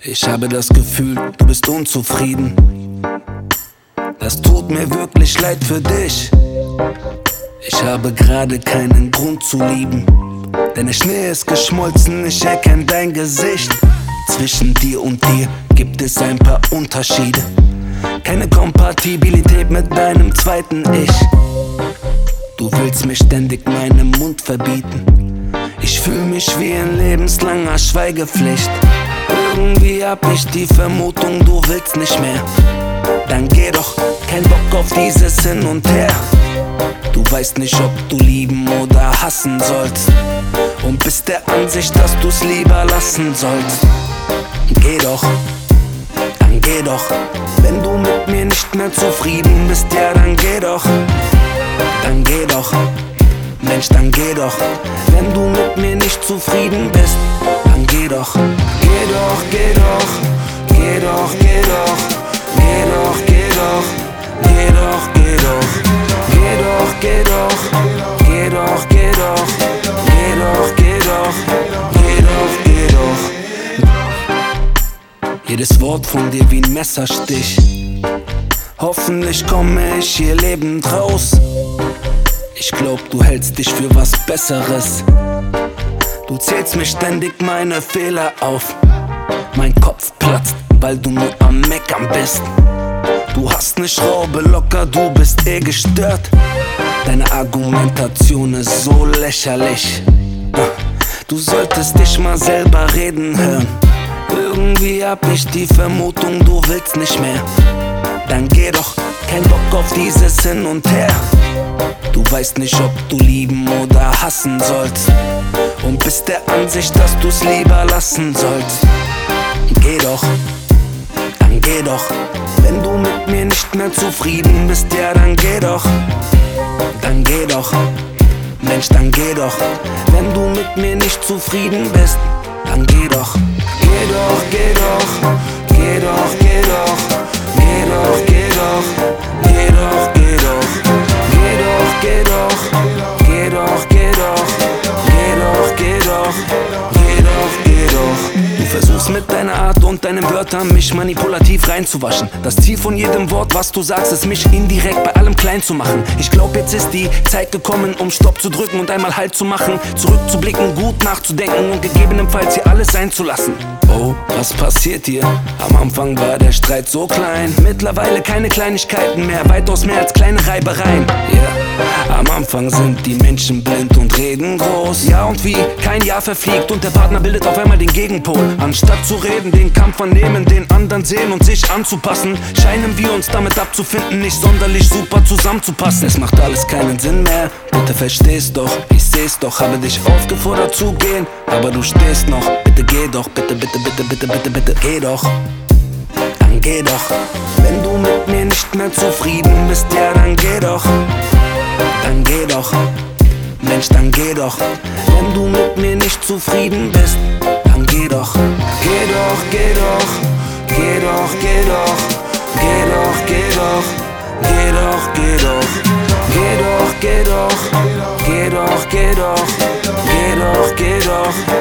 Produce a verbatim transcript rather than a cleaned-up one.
Ich habe das Gefühl, du bist unzufrieden. Das tut mir wirklich leid für dich. Ich habe gerade keinen Grund zu lieben, denn der Schnee ist geschmolzen, ich erkenn dein Gesicht. Zwischen dir und dir gibt es ein paar Unterschiede. Keine Kompatibilität mit deinem zweiten Ich. Du willst mir ständig meinen Mund verbieten. Ich fühl mich wie in lebenslanger Schweigepflicht. Irgendwie hab ich die Vermutung, du willst nicht mehr. Dann geh doch, kein Bock auf dieses Hin und Her. Du weißt nicht, ob du lieben oder hassen sollst, und bist der Ansicht, dass du's lieber lassen sollst. Geh doch, dann geh doch. Wenn du mit mir nicht mehr zufrieden bist, ja dann geh doch. Dann geh doch, Mensch, dann geh doch. Wenn du mit mir nicht zufrieden bist, dann geh doch. Geh doch, geh doch, geh doch, geh doch. Geh doch, geh doch, geh doch, geh doch. Geh doch, geh doch, geh doch, geh doch. Geh doch, geh doch, geh doch, geh doch. Jedes Wort von dir wie ein Messerstich. Hoffentlich komme ich hier lebend raus. Ich glaub, du hältst dich für was Besseres. Du zählst mir ständig meine Fehler auf. Mein Kopf platzt, weil du nur am Meckern bist. Du hast ne Schraube locker, du bist eh gestört. Deine Argumentation ist so lächerlich. Du solltest dich mal selber reden hören. Irgendwie hab ich die Vermutung, du willst nicht mehr. Dann geh doch, kein Bock auf dieses Hin und Her. Du weißt nicht, ob du lieben oder hassen sollst, und bist der Ansicht, dass du's lieber lassen sollst. Geh doch, dann geh doch. Wenn du mit mir nicht mehr zufrieden bist, ja dann geh doch. Dann geh doch, Mensch, dann geh doch. Wenn du mit mir nicht zufrieden bist, dann geh doch. Geh doch, geh doch, geh doch, geh doch. Geh doch, geh doch, geh doch, geh doch. Geh doch, geh doch, geh doch, geh doch. Geh doch, geh doch, geh doch, geh doch. Du versuchst mit deiner Art und deinen Wörtern mich manipulativ reinzuwaschen. Das Ziel von jedem Wort, was du sagst, ist mich indirekt bei allem klein zu machen. Ich glaub, jetzt ist die Zeit gekommen, um Stopp zu drücken und einmal Halt zu machen, zurückzublicken, gut nachzudenken und gegebenenfalls hier alles sein zu lassen. Oh, was passiert hier? Am Anfang war der Streit so klein, mittlerweile keine Kleinigkeiten mehr, weitaus mehr als kleine Reibereien. Yeah. Am Anfang sind die Menschen blind und reden groß. Ja und wie, kein Jahr verfliegt und der Partner bildet auf einmal den Gegenpol. Anstatt zu reden, den Kampf annehmen, den anderen sehen und sich anzupassen, scheinen wir uns damit abzufinden, nicht sonderlich super zusammenzupassen. Es macht alles keinen Sinn mehr, bitte verstehst doch, ich seh's doch. Habe dich aufgefordert zu gehen, aber du stehst noch. Bitte geh doch, bitte, bitte, bitte, bitte, bitte, bitte, geh doch. Dann geh doch. Wenn du mit mir nicht mehr zufrieden bist, ja dann geh doch. Dann geh doch, Mensch, dann geh doch. Wenn du mit mir nicht zufrieden bist, dann geh doch. Geh doch, geh doch, geh doch, geh doch. Geh doch, geh doch, geh doch, geh doch. Geh doch, geh doch, geh doch, geh doch. Geh doch, geh doch.